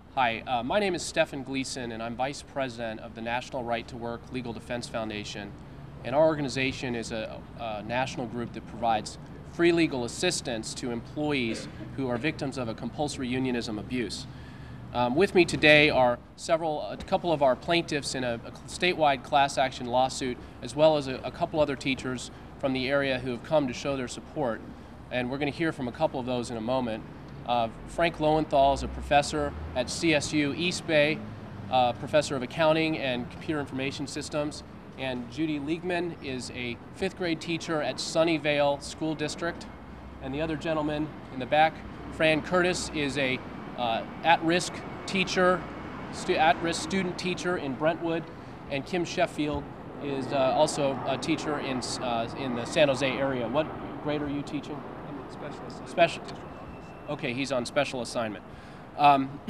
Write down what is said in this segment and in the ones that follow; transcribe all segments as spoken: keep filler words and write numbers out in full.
Hi, uh, my name is Stephen Gleason, and I'm Vice President of the National Right to Work Legal Defense Foundation. And our organization is a, a national group that provides free legal assistance to employees who are victims of a compulsory unionism abuse. Um, with me today are several, a couple of our plaintiffs in a, a statewide class action lawsuit, as well as a, a couple other teachers from the area who have come to show their support. And we're going to hear from a couple of those in a moment. Uh, Frank Lowenthal is a professor at C S U East Bay, uh, professor of accounting and computer information systems. And Judy Liegman is a fifth grade teacher at Sunnyvale School District. And the other gentleman in the back, Fran Curtis, is a uh, at-risk teacher, stu at-risk student teacher in Brentwood. And Kim Sheffield is uh, also a teacher in, uh, in the San Jose area. What grade are you teaching? Special. Special. Okay, he's on special assignment. Um,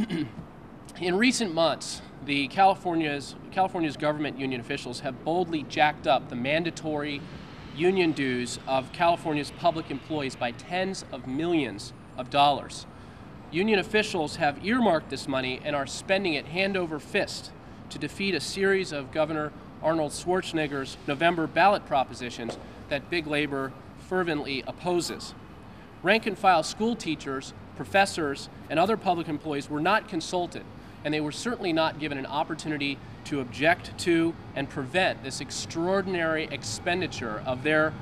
in recent months, the California's, California's government union officials have boldly jacked up the mandatory union dues of California's public employees by tens of millions of dollars. Union officials have earmarked this money and are spending it hand over fist to defeat a series of Governor Arnold Schwarzenegger's November ballot propositions that big labor fervently opposes. Rank-and-file school teachers, professors, and other public employees were not consulted, and they were certainly not given an opportunity to object to and prevent this extraordinary expenditure of their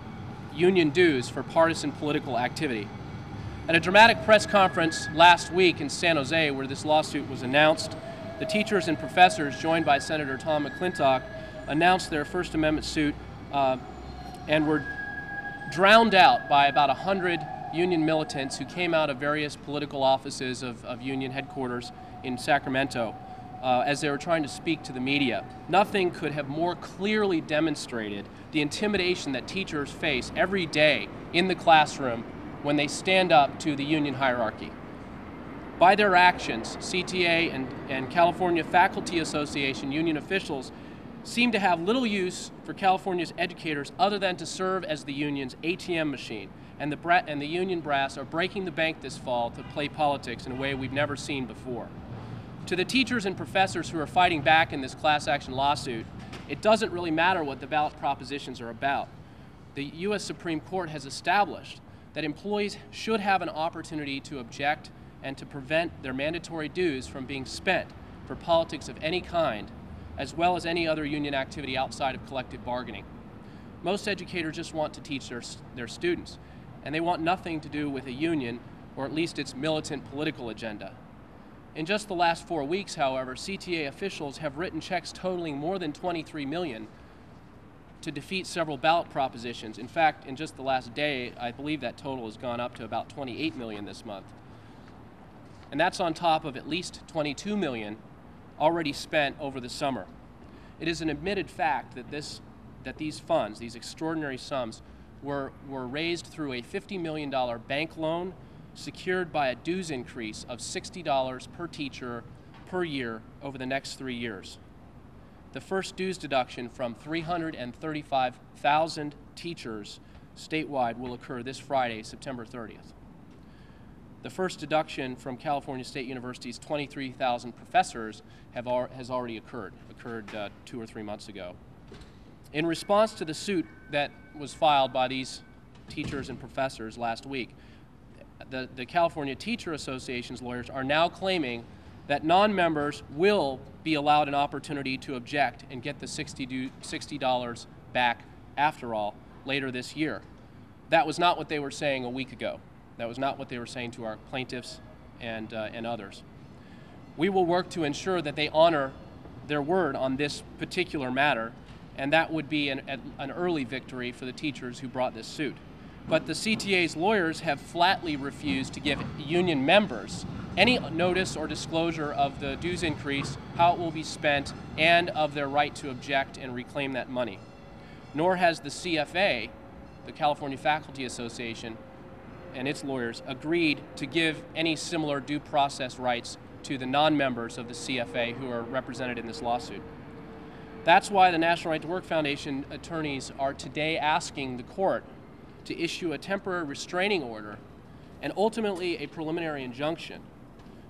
union dues for partisan political activity. At a dramatic press conference last week in San Jose, where this lawsuit was announced, the teachers and professors, joined by Senator Tom McClintock, announced their First Amendment suit uh, and were drowned out by about one hundred union militants who came out of various political offices of, of union headquarters in Sacramento uh, as they were trying to speak to the media. Nothing could have more clearly demonstrated the intimidation that teachers face every day in the classroom when they stand up to the union hierarchy. By their actions, C T A and, and California Faculty Association union officials seem to have little use for California's educators other than to serve as the union's A T M machine. And the, bra and the union brass are breaking the bank this fall to play politics in a way we've never seen before. To the teachers and professors who are fighting back in this class action lawsuit, it doesn't really matter what the ballot propositions are about. The U S Supreme Court has established that employees should have an opportunity to object and to prevent their mandatory dues from being spent for politics of any kind, as well as any other union activity outside of collective bargaining. Most educators just want to teach their, their students, and they want nothing to do with a union, or at least its militant political agenda. In just the last four weeks, however, C T A officials have written checks totaling more than twenty-three million dollars to defeat several ballot propositions. In fact, in just the last day, I believe that total has gone up to about twenty-eight million dollars this month. And that's on top of at least twenty-two million dollars already spent over the summer. It is an admitted fact that, this, that these funds, these extraordinary sums, were, were raised through a fifty million dollar bank loan secured by a dues increase of sixty dollars per teacher per year over the next three years. The first dues deduction from three hundred thirty-five thousand teachers statewide will occur this Friday, September thirtieth. The first deduction from California State University's twenty-three thousand professors have al has already occurred, occurred uh, two or three months ago. In response to the suit that was filed by these teachers and professors last week, the, the California Teacher Association's lawyers are now claiming that non-members will be allowed an opportunity to object and get the sixty dollars back after all later this year. That was not what they were saying a week ago. That was not what they were saying to our plaintiffs and, uh, and others. We will work to ensure that they honor their word on this particular matter, and that would be an, an early victory for the teachers who brought this suit. But the C T A's lawyers have flatly refused to give union members any notice or disclosure of the dues increase, how it will be spent, and of their right to object and reclaim that money. Nor has the C F A, the California Faculty Association, and its lawyers agreed to give any similar due process rights to the non-members of the C F A who are represented in this lawsuit. That's why the National Right to Work Foundation attorneys are today asking the court to issue a temporary restraining order and ultimately a preliminary injunction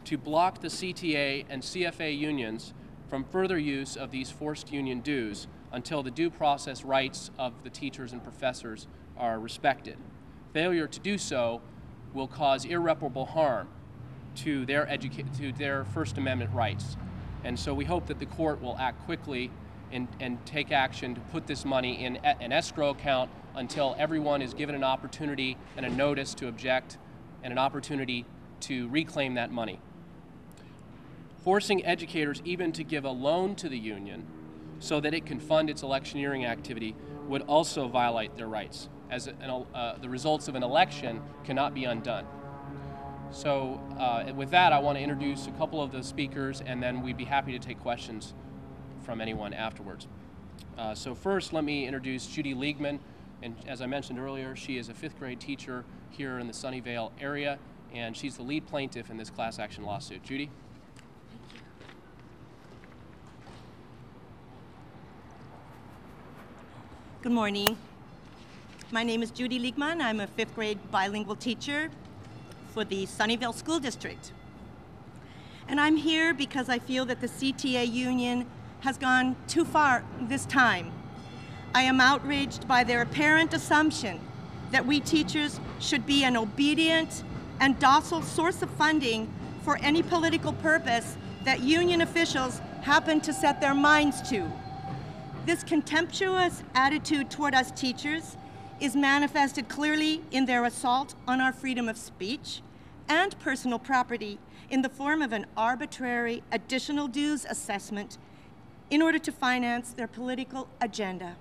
to block the C T A and C F A unions from further use of these forced union dues until the due process rights of the teachers and professors are respected. Failure to do so will cause irreparable harm to their, educa to their First Amendment rights. And so we hope that the court will act quickly and, and take action to put this money in an escrow account until everyone is given an opportunity and a notice to object and an opportunity to reclaim that money. Forcing educators even to give a loan to the union so that it can fund its electioneering activity would also violate their rights, as an, uh, the results of an election cannot be undone. So uh, with that, I want to introduce a couple of the speakers, and then we'd be happy to take questions from anyone afterwards. Uh, so first, let me introduce Judy Liegman. And as I mentioned earlier, she is a fifth grade teacher here in the Sunnyvale area, and she's the lead plaintiff in this class action lawsuit. Judy? Good morning. My name is Judy Liegman. I'm a fifth grade bilingual teacher for the Sunnyvale School District. And I'm here because I feel that the C T A union has gone too far this time. I am outraged by their apparent assumption that we teachers should be an obedient and docile source of funding for any political purpose that union officials happen to set their minds to. This contemptuous attitude toward us teachers is manifested clearly in their assault on our freedom of speech and personal property in the form of an arbitrary additional dues assessment in order to finance their political agenda.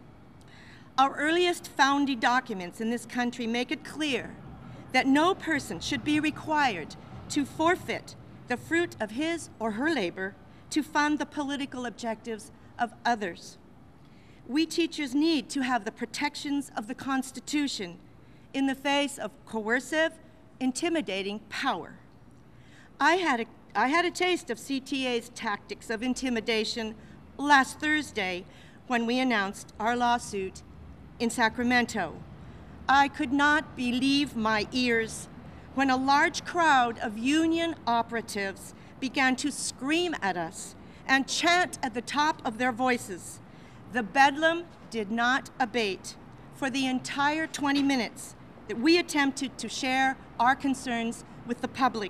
Our earliest founding documents in this country make it clear that no person should be required to forfeit the fruit of his or her labor to fund the political objectives of others. We teachers need to have the protections of the Constitution in the face of coercive, intimidating power. I had a, I had a taste of C T A's tactics of intimidation last Thursday when we announced our lawsuit in Sacramento. I could not believe my ears when a large crowd of union operatives began to scream at us and chant at the top of their voices. The bedlam did not abate for the entire twenty minutes that we attempted to share our concerns with the public.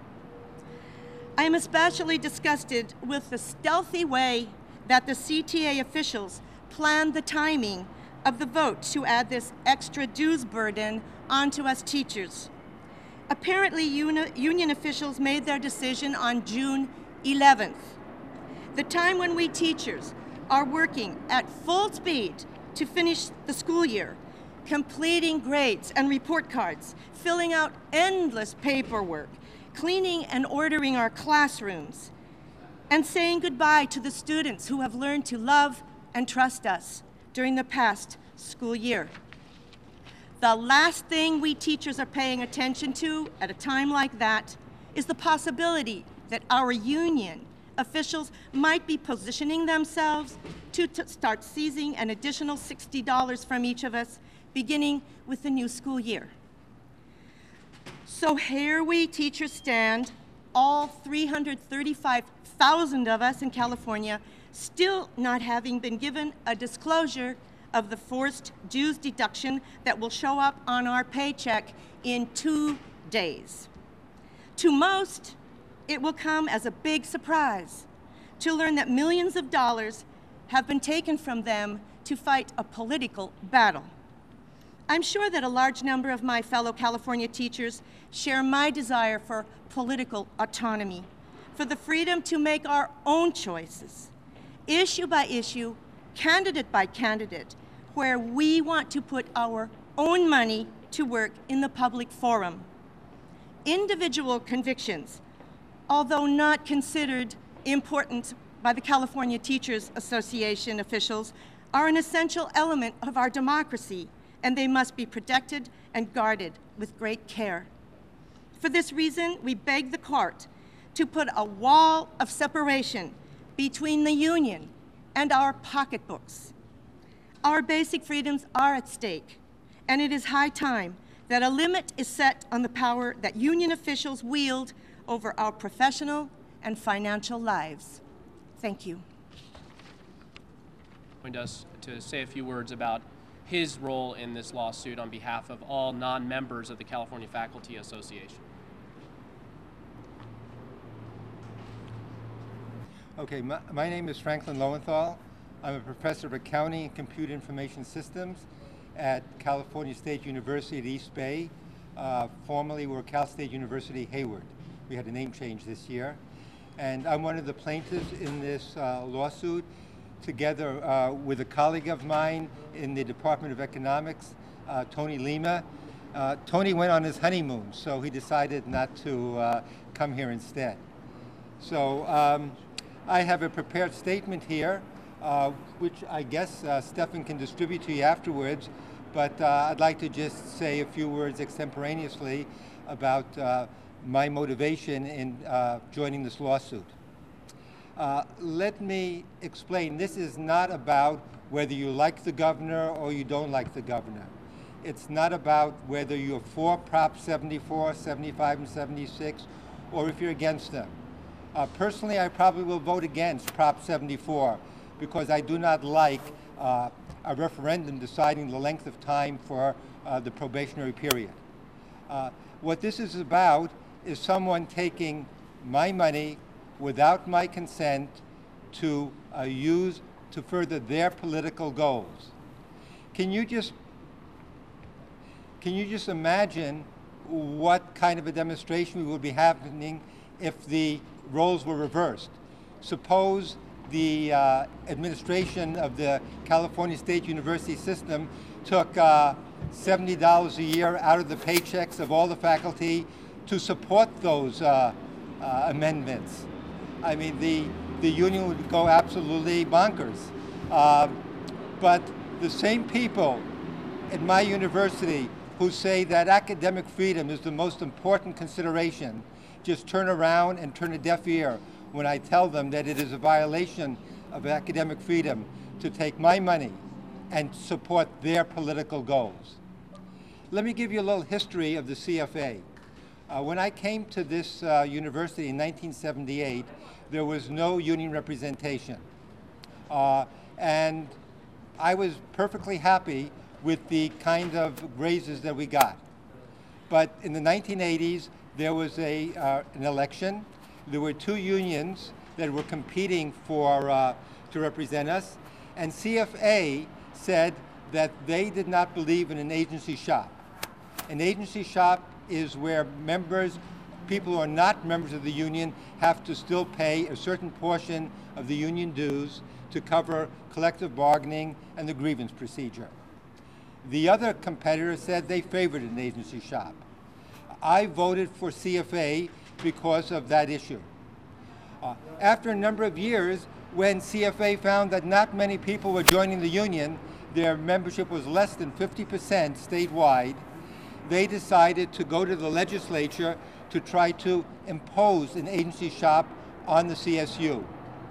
I am especially disgusted with the stealthy way that the C T A officials planned the timing of the vote to add this extra dues burden onto us teachers. Apparently, uni- union officials made their decision on June eleventh, the time when we teachers are working at full speed to finish the school year, completing grades and report cards, filling out endless paperwork, cleaning and ordering our classrooms, and saying goodbye to the students who have learned to love and trust us during the past school year. The last thing we teachers are paying attention to at a time like that is the possibility that our union officials might be positioning themselves to t- start seizing an additional sixty dollars from each of us, beginning with the new school year. So here we teachers stand, all three hundred thirty-five thousand of us in California, still not having been given a disclosure of the forced dues deduction that will show up on our paycheck in two days. To most, it will come as a big surprise to learn that millions of dollars have been taken from them to fight a political battle. I'm sure that a large number of my fellow California teachers share my desire for political autonomy, for the freedom to make our own choices, issue by issue, candidate by candidate, where we want to put our own money to work in the public forum. Individual convictions, although not considered important by the California Teachers Association officials, are an essential element of our democracy, and they must be protected and guarded with great care. For this reason, we beg the court to put a wall of separation between the union and our pocketbooks. Our basic freedoms are at stake, and it is high time that a limit is set on the power that union officials wield over our professional and financial lives. Thank you. Joined us to say a few words about his role in this lawsuit on behalf of all non-members of the California Faculty Association. Okay, my, my name is Franklin Lowenthal. I'm a professor of accounting and computer information systems at California State University at East Bay. Uh, formerly, we were Cal State University Hayward. We had a name change this year. And I'm one of the plaintiffs in this uh, lawsuit, together uh, with a colleague of mine in the Department of Economics, uh, Tony Lima. Uh, Tony went on his honeymoon, so he decided not to uh, come here instead. So um, I have a prepared statement here, uh, which I guess uh, Stefan can distribute to you afterwards, but uh, I'd like to just say a few words extemporaneously about uh, my motivation in uh, joining this lawsuit. Uh, let me explain, this is not about whether you like the governor or you don't like the governor. It's not about whether you're for Prop seventy-four, seventy-five, and seventy-six, or if you're against them. Uh, personally, I probably will vote against Prop seventy-four because I do not like uh, a referendum deciding the length of time for uh, the probationary period. Uh, what this is about is someone taking my money without my consent to uh, use to further their political goals. Can you just can you just imagine what kind of a demonstration would be happening if the roles were reversed? Suppose the uh, administration of the California State University system took uh, seventy dollars a year out of the paychecks of all the faculty to support those uh, uh, amendments. I mean, the, the union would go absolutely bonkers. Uh, but the same people at my university who say that academic freedom is the most important consideration just turn around and turn a deaf ear when I tell them that it is a violation of academic freedom to take my money and support their political goals. Let me give you a little history of the C F A. Uh, when I came to this uh, university in nineteen seventy-eight, there was no union representation. Uh, and I was perfectly happy with the kind of raises that we got. But in the nineteen eighties, there was a, uh, an election. There were two unions that were competing for, uh, to represent us. And C F A said that they did not believe in an agency shop. An agency shop is where members, people who are not members of the union, have to still pay a certain portion of the union dues to cover collective bargaining and the grievance procedure. The other competitor said they favored an agency shop. I voted for C F A because of that issue. Uh, after a number of years, when C F A found that not many people were joining the union, their membership was less than fifty percent statewide, they decided to go to the legislature to try to impose an agency shop on the C S U.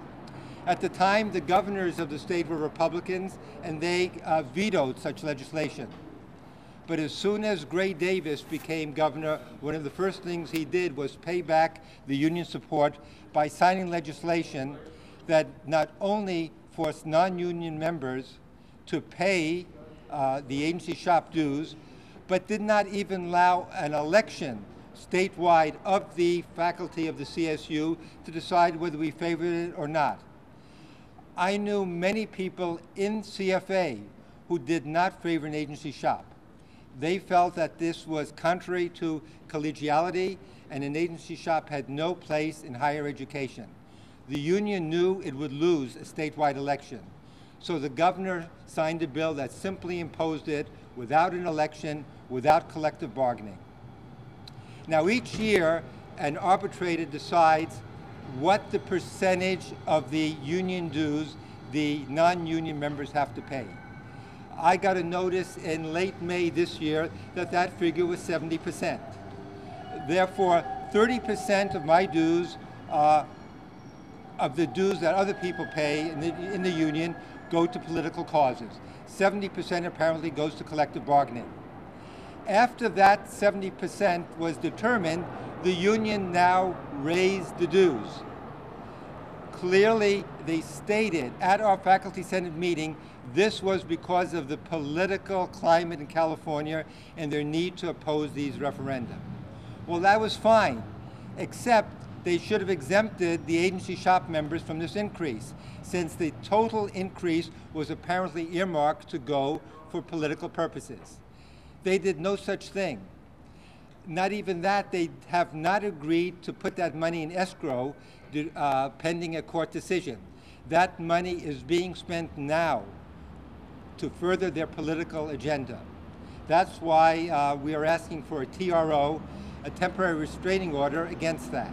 At the time, the governors of the state were Republicans, and they uh, vetoed such legislation. But as soon as Gray Davis became governor, one of the first things he did was pay back the union support by signing legislation that not only forced non-union members to pay uh, the agency shop dues, but did not even allow an election statewide of the faculty of the C S U to decide whether we favored it or not. I knew many people in C F A who did not favor an agency shop. They felt that this was contrary to collegiality, and an agency shop had no place in higher education. The union knew it would lose a statewide election. So the governor signed a bill that simply imposed it without an election, without collective bargaining. Now each year, an arbitrator decides what the percentage of the union dues the non-union members have to pay. I got a notice in late May this year that that figure was seventy percent. Therefore, thirty percent of my dues, uh, of the dues that other people pay in the, in the union, go to political causes. seventy percent apparently goes to collective bargaining. After that seventy percent was determined, the union now raised the dues. Clearly, they stated at our Faculty Senate meeting this was because of the political climate in California and their need to oppose these referenda. Well, that was fine, except they should have exempted the agency shop members from this increase, since the total increase was apparently earmarked to go for political purposes. They did no such thing. Not even that, they have not agreed to put that money in escrow uh, pending a court decision. That money is being spent now to further their political agenda. That's why uh, we are asking for a T R O, a temporary restraining order against that.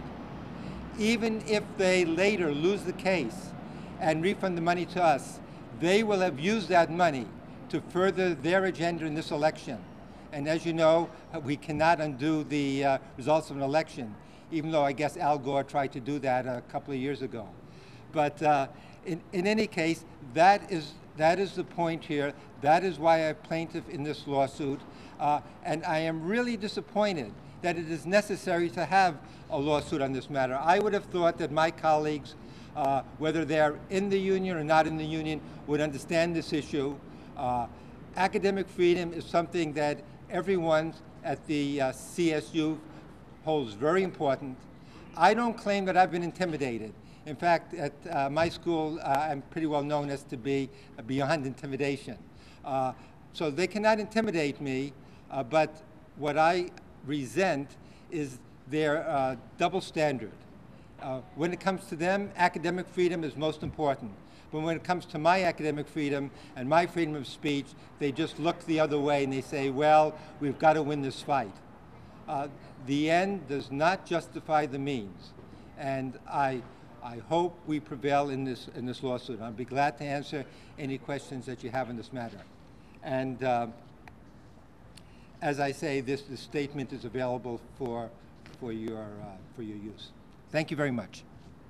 Even if they later lose the case and refund the money to us, they will have used that money to further their agenda in this election. And as you know, we cannot undo the uh, results of an election, even though I guess Al Gore tried to do that a couple of years ago. But uh, in, in any case, that is, that is the point here. That is why I'm plaintiff in this lawsuit. Uh, and I am really disappointed that it is necessary to have a lawsuit on this matter. I would have thought that my colleagues, uh, whether they're in the union or not in the union, would understand this issue. Uh, academic freedom is something that everyone at the uh, C S U holds very important. I don't claim that I've been intimidated. In fact, at uh, my school, uh, I'm pretty well known as to be uh, beyond intimidation. Uh, so they cannot intimidate me, uh, but what I resent is their uh, double standard. Uh, when it comes to them, academic freedom is most important. But when it comes to my academic freedom and my freedom of speech, they just look the other way and they say, well, we've got to win this fight. Uh, the end does not justify the means. And I, I hope we prevail in this, in this lawsuit. I'll be glad to answer any questions that you have in this matter. And uh, as I say, this, this statement is available for, for, your, uh, for your use. Thank you very much.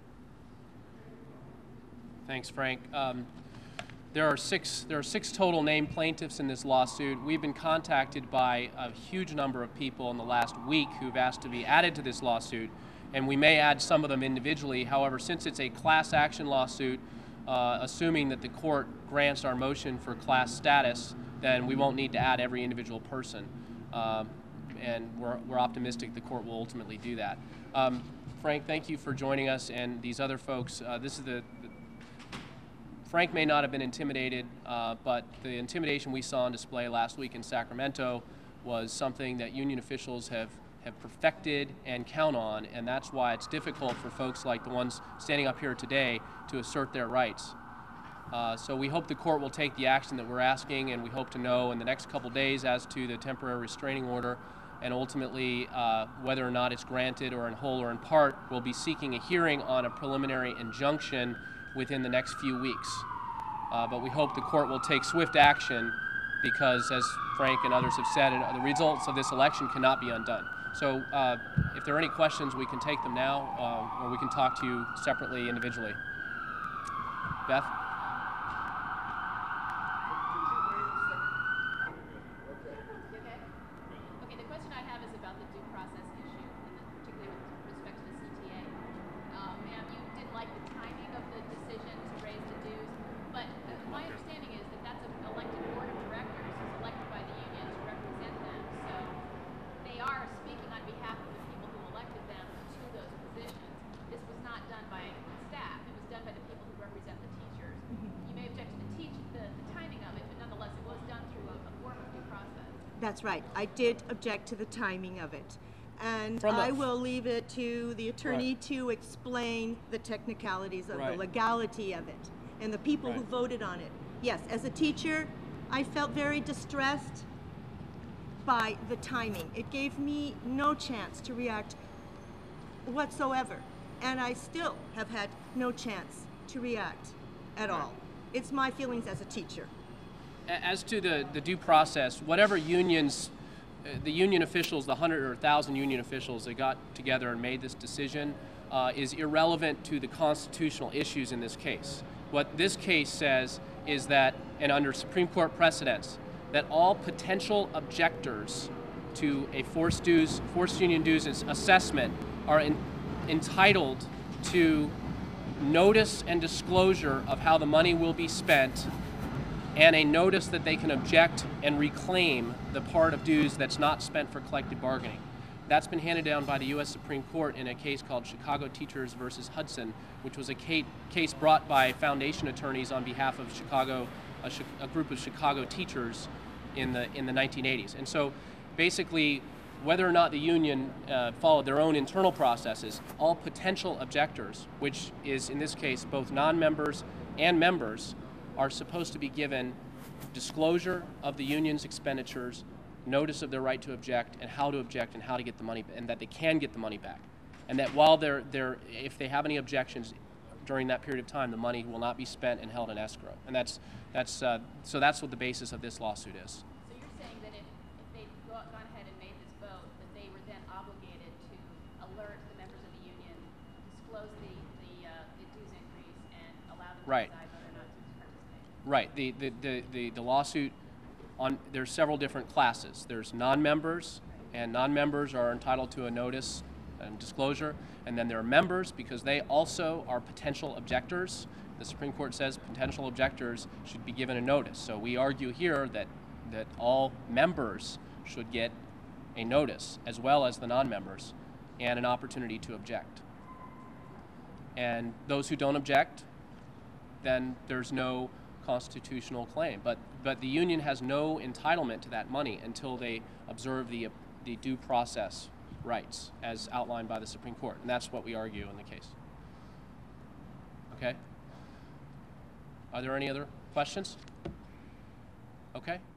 Thanks, Frank. Um, there are six. There are six total named plaintiffs in this lawsuit. We've been contacted by a huge number of people in the last week who've asked to be added to this lawsuit, and we may add some of them individually. However, since it's a class action lawsuit, uh, assuming that the court grants our motion for class status, then we won't need to add every individual person, uh, and we're, we're optimistic the court will ultimately do that. Um, Frank, thank you for joining us, and these other folks. Uh, this is the, the Frank may not have been intimidated, uh, but the intimidation we saw on display last week in Sacramento was something that union officials have, have perfected and count on, and that's why it's difficult for folks like the ones standing up here today to assert their rights. Uh, so we hope the court will take the action that we're asking, and we hope to know in the next couple days as to the temporary restraining order, and ultimately uh, whether or not it's granted or in whole or in part. We'll be seeking a hearing on a preliminary injunction within the next few weeks. Uh, but we hope the court will take swift action because, as Frank and others have said, the results of this election cannot be undone. So uh, if there are any questions, we can take them now, uh, or we can talk to you separately, individually. Beth? Okay, the question I have is about the due process issue, and particularly with respect to the C T A. Uh, ma'am, you didn't like the timing of the decision to raise the dues, but uh, my understanding is that that's an elected board of directors who's elected by the union to represent them. So they are speaking on behalf of the people who elected them to those positions. This was not done by staff. It was done by the people who represent the teachers. Mm-hmm. You may object to the, teach, the, the timing of it, but nonetheless it was done through a, a form of due process. That's right. I did object to the timing of it. And From I the- will leave it to the attorney Right. to explain the technicalities of Right. the legality of it and the people who Right. voted on it. Yes, as a teacher, I felt very distressed by the timing. It gave me no chance to react whatsoever. And I still have had no chance to react at all. It's my feelings as a teacher. As to the, the due process, whatever unions, uh, the union officials, the hundred or a thousand union officials that got together and made this decision uh, is irrelevant to the constitutional issues in this case. What this case says is that, and under Supreme Court precedents, that all potential objectors to a forced dues, forced union dues assessment are in, entitled to notice and disclosure of how the money will be spent, and a notice that they can object and reclaim the part of dues that's not spent for collective bargaining. That's been handed down by the U S Supreme Court in a case called Chicago Teachers versus Hudson, which was a case brought by foundation attorneys on behalf of Chicago, a, a group of Chicago teachers in the in the nineteen eighties. And so basically, whether or not the union uh, followed their own internal processes, all potential objectors, which is in this case both non-members and members, are supposed to be given disclosure of the union's expenditures, notice of their right to object, and how to object and how to get the money, and that they can get the money back. And that while they're, they're, if they have any objections during that period of time, the money will not be spent and held in escrow. And that's, that's, uh, so that's what the basis of this lawsuit is. So you're saying that if, if they'd go, gone ahead and made this vote, that they were then obligated to alert the members of the union, disclose the, the, uh, the dues increase, and allow them to Right. decide whether or not to participate? Right. The, the, the, the, the lawsuit, on, there's several different classes. There's non-members, and non-members are entitled to a notice and disclosure. And then there are members, because they also are potential objectors. The Supreme Court says potential objectors should be given a notice. So we argue here that, that all members should get a notice, as well as the non-members, and an opportunity to object. And those who don't object, then there's no constitutional claim. But, but the union has no entitlement to that money until they observe the, the due process rights as outlined by the Supreme Court. And that's what we argue in the case. Okay? Are there any other questions? Okay.